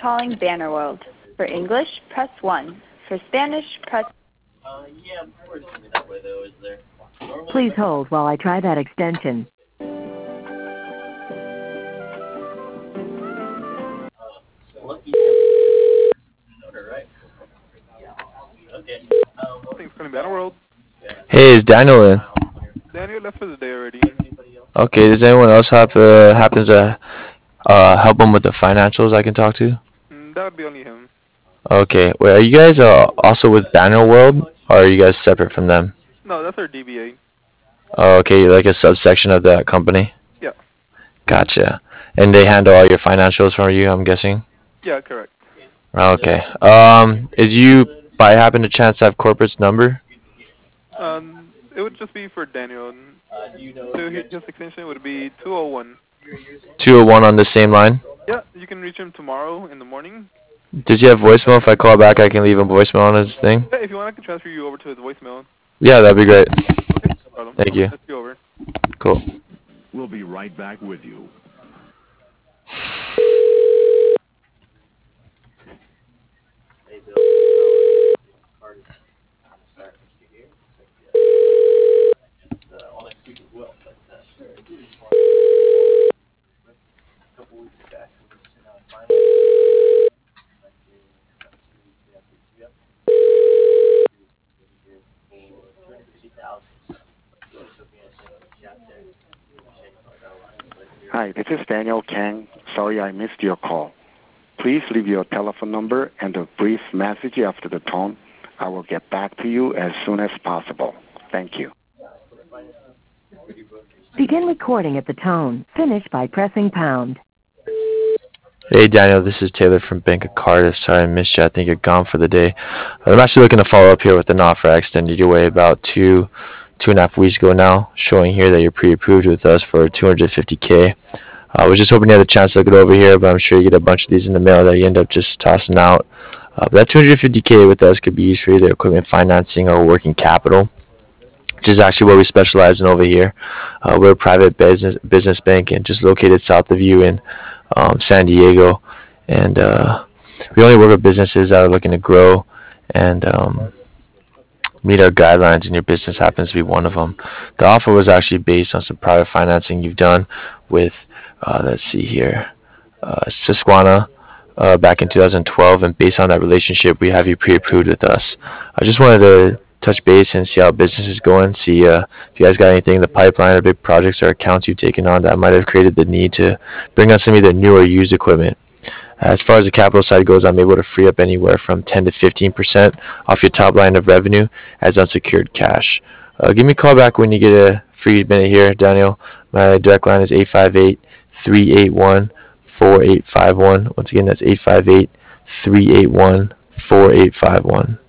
calling Bannerworld. For English, press 1. For Spanish, press... Yeah, before it's gonna be that way though, is there? Please hold while I try that extension. Lucky. Right. Okay. Thanks for calling Bannerworld. Hey, is Daniel in? Daniel left for the day already. Okay, does anyone else happens to help him with the financials I can talk to? That would be only him. Okay, wait, are you guys also with Banner World, or are you guys separate from them? No, that's our DBA. Oh, okay, you're like a subsection of that company? Yeah. Gotcha. And they handle all your financials for you, I'm guessing? Yeah, correct. Okay. Is you by happen to chance have corporate's number? It would just be for Daniel. So his extension would be 201. 201 on the same line? Yeah, you can reach him tomorrow in the morning. Does he have voicemail? If I call back, I can leave him voicemail on his thing? Yeah, if you want, I can transfer you over to his voicemail. Yeah, that'd be great. Okay, no problem. Thank you. I'll transfer you over. Cool. We'll be right back with you. Hi, this is Daniel Kang. Sorry I missed your call. Please leave your telephone number and a brief message after the tone. I will get back to you as soon as possible. Thank you. Begin recording at the tone. Finish by pressing pound. Hey Daniel, this is Taylor from Bank of Cardiff. Sorry I missed you. I think you're gone for the day. I'm actually looking to follow up here with an offer I extended your way about two and a half weeks ago now, showing here that you're pre-approved with us for 250K. I was just hoping you had a chance to look it over here, but I'm sure you get a bunch of these in the mail that you end up just tossing out. But that 250K with us could be used for either equipment financing or working capital, which is actually what we specialize in over here. We're a private business bank and just located south of you in San Diego, and we only work with businesses that are looking to grow and meet our guidelines, and your business happens to be one of them. The offer was actually based on some private financing you've done with, let's see here, Susquehanna back in 2012, and based on that relationship, we have you pre-approved with us. I just wanted to touch base and see how business is going, see if you guys got anything in the pipeline or big projects or accounts you've taken on that might have created the need to bring on some either new or used equipment. As far as the capital side goes, I'm able to free up anywhere from 10 to 15% off your top line of revenue as unsecured cash. Give me a call back when you get a free minute here, Daniel. My direct line is 858-381-4851. Once again, that's 858-381-4851.